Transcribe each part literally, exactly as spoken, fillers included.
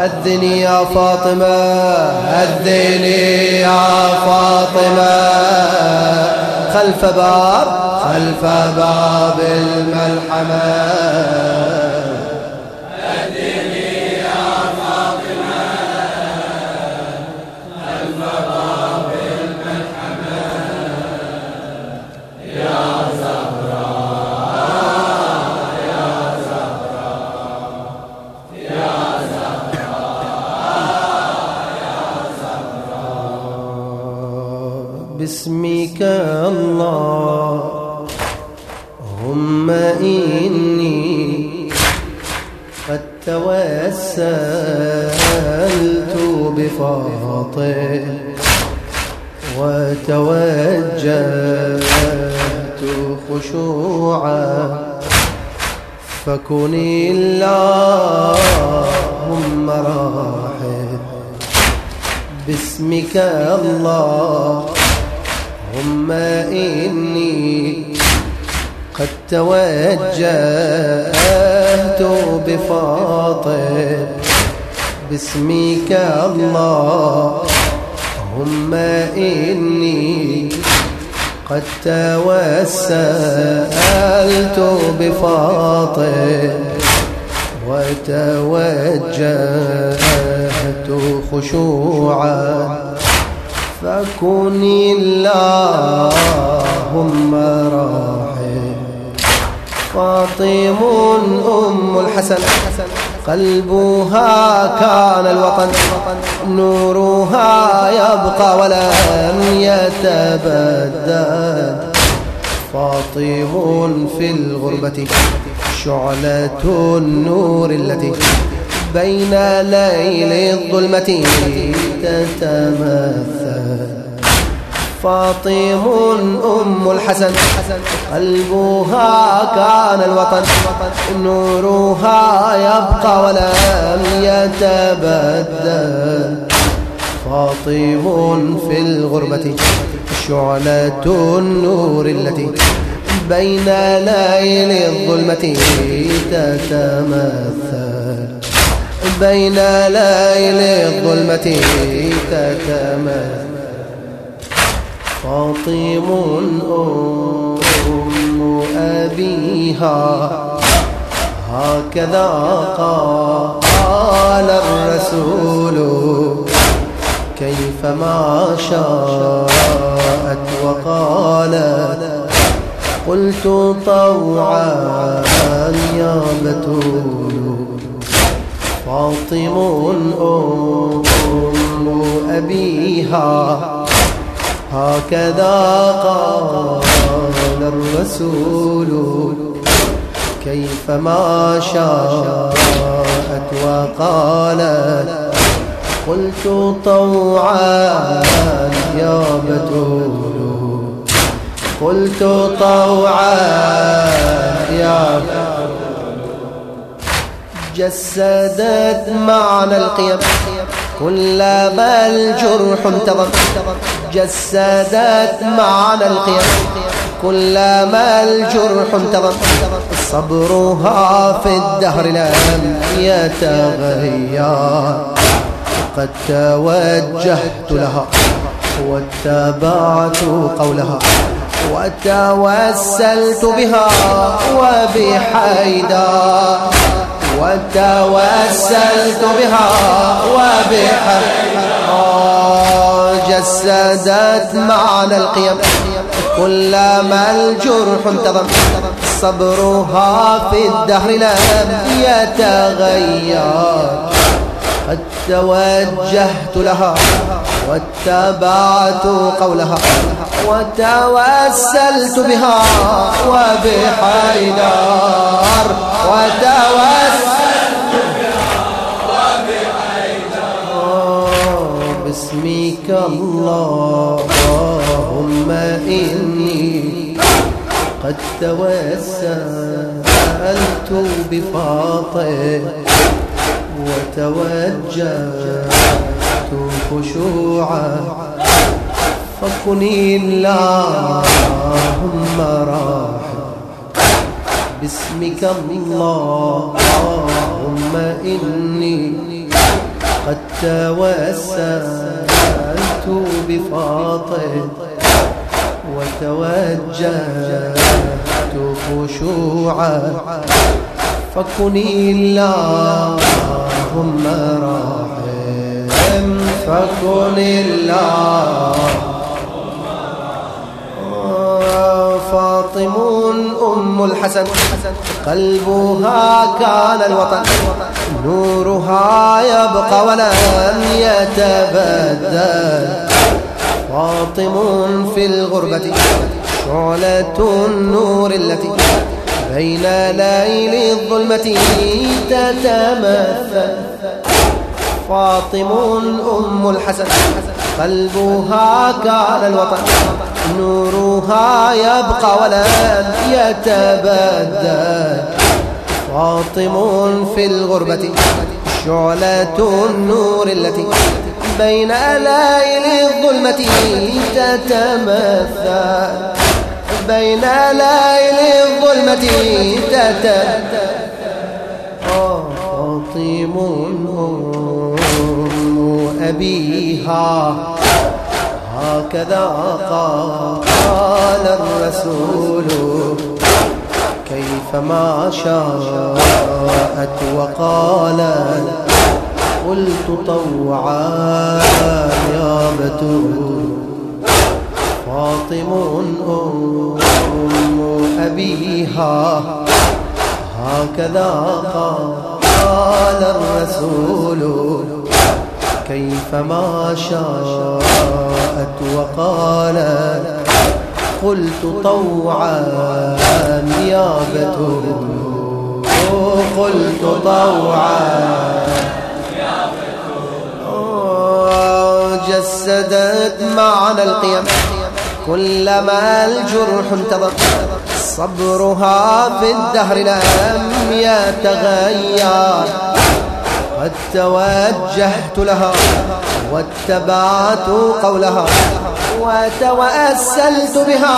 أذني يا فاطمة أذني يا فاطمة خلف باب خلف باب الملحمة باسمك اللهم إني قد توسلت بفاطم وتوجهت خشوعا فكن اللهم راحم باسمك اللهم إني قد توجهت بفاطم باسمك اللهم إني قد توسلت بفاطم وتوجهت خشوعا فكن اللهم راحم فاطم أم الحسن قلبها كان الوطن نورها يبقى ولم يتبدد فاطم في الغربة شعلة النور التي بين ليل الظلمة تتمثل فاطم أم الحسن قلبها كان الوطن نورها يبقى ولم يتبدل فاطم في الغربة شعلة النور التي بين ليل الظلمة تتمثل بين ليل الظلمة تتمثل فاطم أم أبيها هكذا قال الرسول كيفما شاءت وقالت قلت طوعا يا بتول فاطم أم أبيها هكذا قال الرسول كيفما شاءت وقالت قلت طوعا يا بتول قلت طوعا يا بتول جسدت معنى القيم كلما الجرح انتظم جسدت معنى القيم كلما الجرح انتظم صبرها في الدهر لم يتغير قد توجهت لها واتبعت قولها وتوسلت بها وبحيدر وتوسلت بها وبحيدر جسدت معنى القيم كلما الجرح انتظم صبرها في الدهر لم يتغير قد توجهت لها واتبعت قولها وتوسلت بها وبحيدر وتوسلت بها وبحيدر باسمك اللهم إني قد توسلت بفاطم وتوجهت خشوعا فكن اللهم راحم باسمك اللهم إني قد توسلت بفاطم وتوجهت خشوعا فكني اللهم راحم فكني اللهم فاطم أم الحسن قلبها كان الوطن نورها يبقى ولن يتبدل فاطم في الغربة شعلة النور التي بين ليل الظلمة تتمثل فاطم أم الحسن قلبها كان الوطن نورها يبقى ولن يتبدل فاطم في الغربة شعلة النور التي بين ليل الظلمة تتمثل بين ليل الظلمة تتمثل فاطم أم أبيها هكذا قال الرسول كيفما شاءت وقالت قلت طوعا يا بتول فاطم أم أبيها هكذا قال الرسول كيفما شاءت وقالت قلت طوعا يا بتول قلت طوعا يا بتول جسدت معنى القيم كلما الجرح انتظر صبرها في الدهر لم يتغير قد توجهت لها واتبعت قولها وتوسلت بها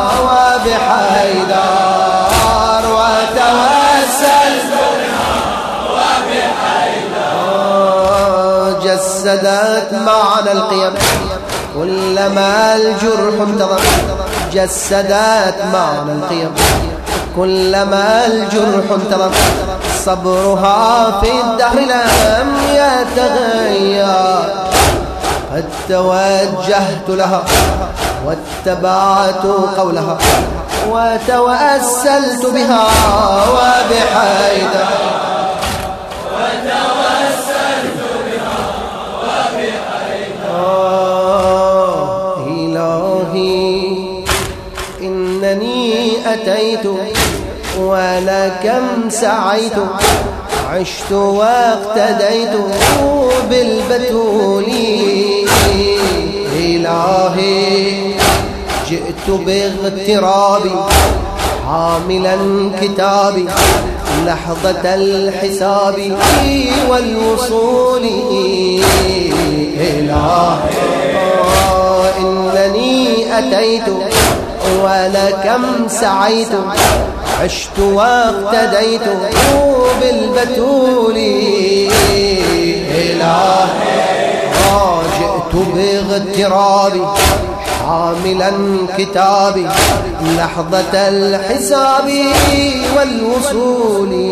وبحيدر وتوسلت بها وبحيدر جسدت معنى القيم كلما الجرح انتظر جسدت معنى القيم كلما الجرح انتظر صبرها في الدهر لم يتغير قد توجهت لها واتبعت قولها وتوسلت بها وبحيدر وتوسلت بها وبحيدر إلهي إنني أتيت ولكم سعيت عشت واقتديت بالبتول إلهي جئت باغترابي حاملا كتابي لحظة الحساب والوصول إلهي إنني أتيت ولكم سعيت عشت واقتديت بالبتول إلهي جئت باغترابي حاملا كتابي لحظة الحساب والوصول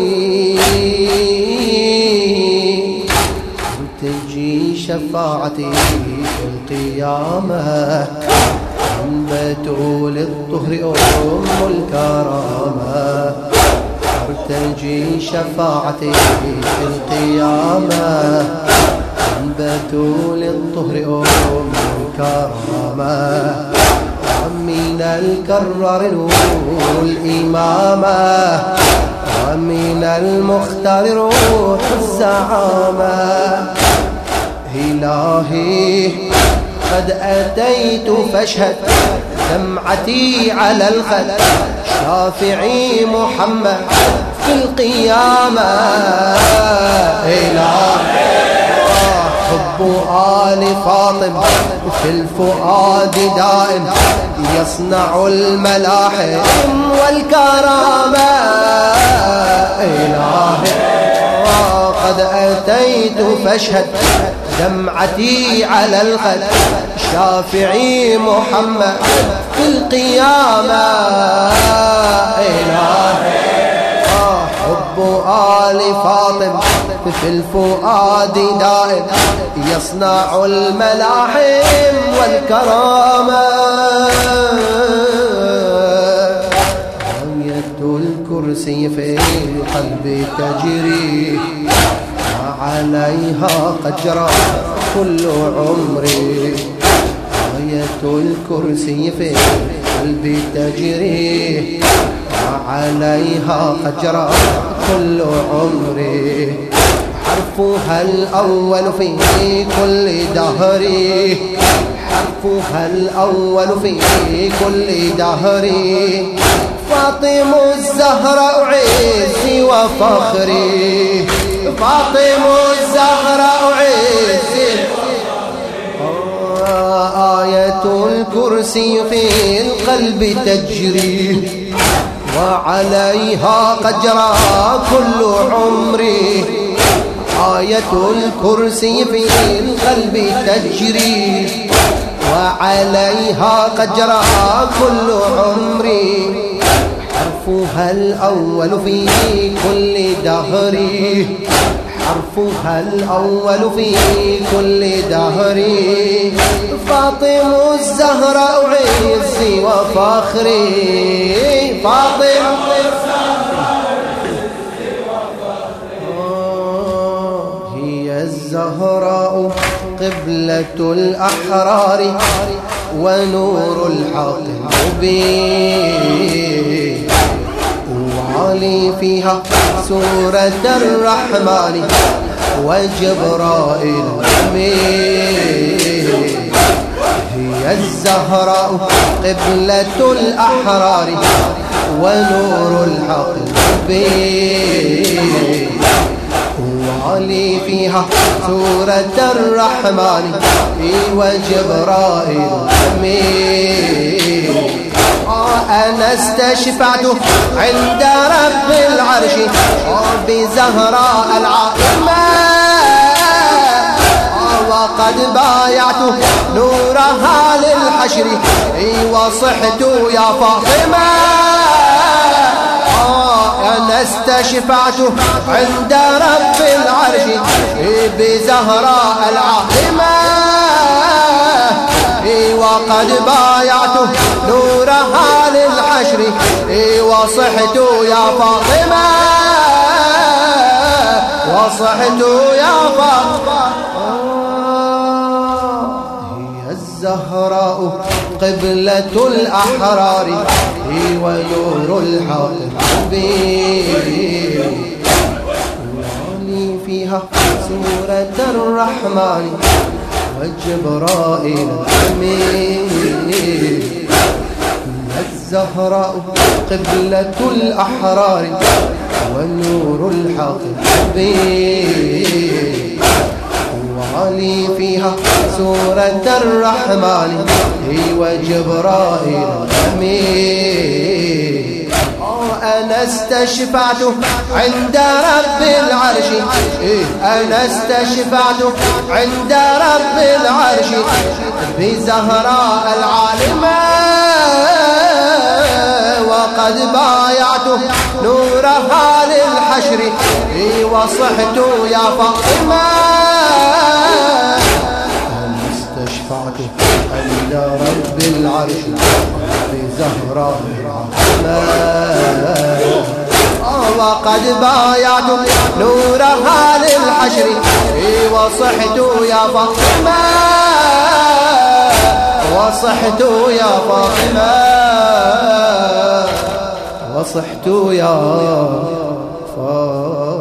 تجي شفاعتي في القيامة من بتول الطهر أم الكرامة ترتجي شفاعتي في القيامة من بتول الطهر أم الكرامة ومن الكرر نور الإمامة ومن المختار روح الزعامة إلهي قد أتيت فاشهد دمعتي على الخد شافعي محمد في القيامة إلهي حب آل فاطم في الفؤاد دائم يصنع الملاحم والكرامة إلهي قد أتيت بكيت فاشهد دمعتي على الخد شافعي محمد في القيامة إلهي حب آل فاطمة في الفؤاد دائم يصنع الملاحم والكرامة آية الكرسي في القلب تجري وعليها قد جرى كل عمري آية الكرسي في القلب تجري وعليها قد جرى كل عمري حرفها الأول في كل دهري حرفها الأول في كل دهري فاطم الزهراء عزي وفخري فاطم الزهراء عزي آية الكرسي في القلب تجري وعليها قد جرى كل عمري آية الكرسي في القلب تجري وعليها قد جرى كل عمري حرفها الأول في كل دهري حرفها الأول في كل دهري فاطم الزهراء عزي وفخري فاطم هي الزهراء قبلة الأحرار ونور الحق المبين وعلي فيها سورة الرحمن وجبرائيل الأمين هي الزهراء قبلة الأحرار ونور الحق المبين وعلي فيها سورة الرحمن وجبرائيل الأمين أنا استشفعت عند رب العرش بزهراء العائمة وقد بايعت نورها للحشر وصحت يا فاطمة أنا استشفعت عند رب العرش بزهراء العائمة وقد بايعت نورها للحشر وصحت يا فاطمة وصحت يا فاطمة هي الزهراء قبلة الأحرار ونور الحق المبين وعلي فيها سورة الرحمن وجبرائيل الأمين الزهراء قبلة الأحرار ونور الحق المبين وعلي فيها سورة الرحمن وجبرائيل الأمين أنا استشفعت عند رب العرش أنا استشفعت عند رب العرش بزهراء العالمة وقد بايعت نورها للحشر وصحت يا فاطمة أنا استشفعت عند رب العرش بزهراء العالمة وقد بايعت نورها للحشر وصحت يا فاطمة وصحت يا فاطمة وصحت يا فاطمة